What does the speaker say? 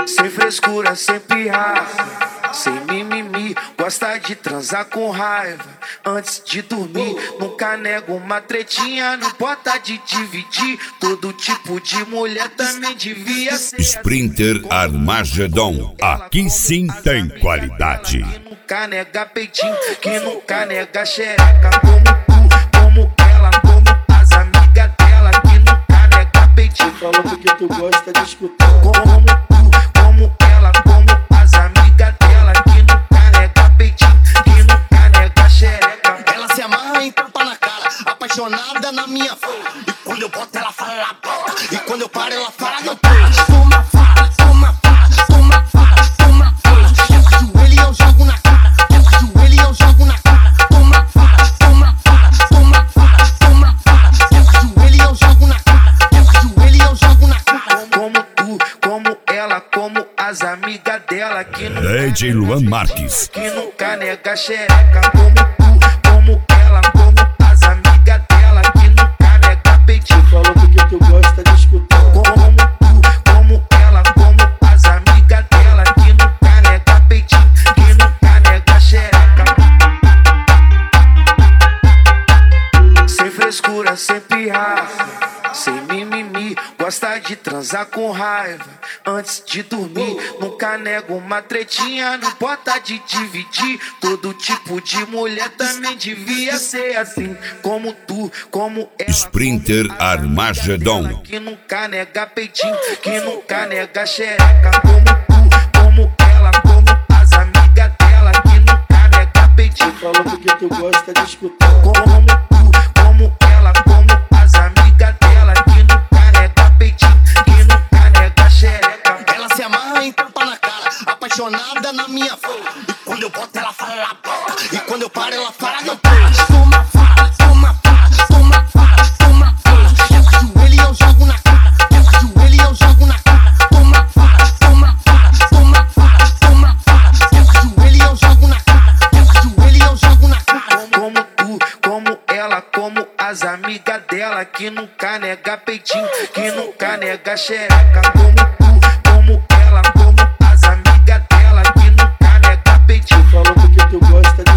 Sem frescura, sem pirraça, sem mimimi, gosta de transar com raiva antes de dormir. Nunca nego uma tretinha, não importa de dividir. Todo tipo de mulher também devia ser Sprinter Armagedon, aqui sim tem qualidade. Que nunca nega peitinho, que nunca nega xereca. Como tu, como ela, como as amigas dela. Que nunca nega peitinho. Falou porque tu gosta de escutar. Como tu, como ela, como as amigas dela. Que nunca nega peitinho, que nunca nega xereca. Ela se amarra em tapa na cara, apaixonada na minha fala. E quando eu boto ela fala na boca, e quando eu paro ela fala não para. Toma fala, toma fala, toma fala, toma fala. Ela ajoelha e eu jogo na cara, ela ajoelha e eu jogo na cara. Toma fala, toma fala, toma fala, toma fala. Ela ajoelha e eu jogo na cara, ela ajoelha e eu jogo na cara. Como tu, como ela, como as amigas dela. Que nunca DJ Luan Marques. que nunca nega xereca. Como tu, como ela, como as amigas dela. Que nunca nega peitinho. Falou porque tu gosta de escutar. Como tu, como ela, como as amigas dela. Que nunca nega peitinho, que nunca nega xereca. Sem frescura, sem pirraça, sem mimimi, gosta de transar com raiva antes de dormir. Nunca nego uma tretinha, não importa de dividir. Todo tipo de mulher também devia ser assim. Como tu, como ela, Sprinter como as amigas Armagedon. dela. Que nunca nega peitinho, que nunca nega xereca. Como tu, como ela, como as amigas dela. Que nunca nega peitinho. Falou porque tu gosta de escutar. Como tu, como ela, como as amigas dela. Que nunca nega peitinho, que nunca nega xereca. Ela se amarra em tapa na cara, apaixonada na minha fala. E quando eu boto ela fala na boca, e quando eu paro ela fala não para. Toma fala, toma fala, toma fala, toma fala. Ela ajoelha e eu jogo na cara, ela ajoelha e eu jogo na cara. Toma fala, toma fala, toma fala, toma fala. Ela ajoelha e eu jogo na cara, ela ajoelha e eu jogo na cara. Como tu, como ela, como as amigas dela. Que nunca nega peitinho, que nunca nega xereca. Como tu, como ela, como as amigas dela. Que nunca nega peitinho. Falou porque tu gosta de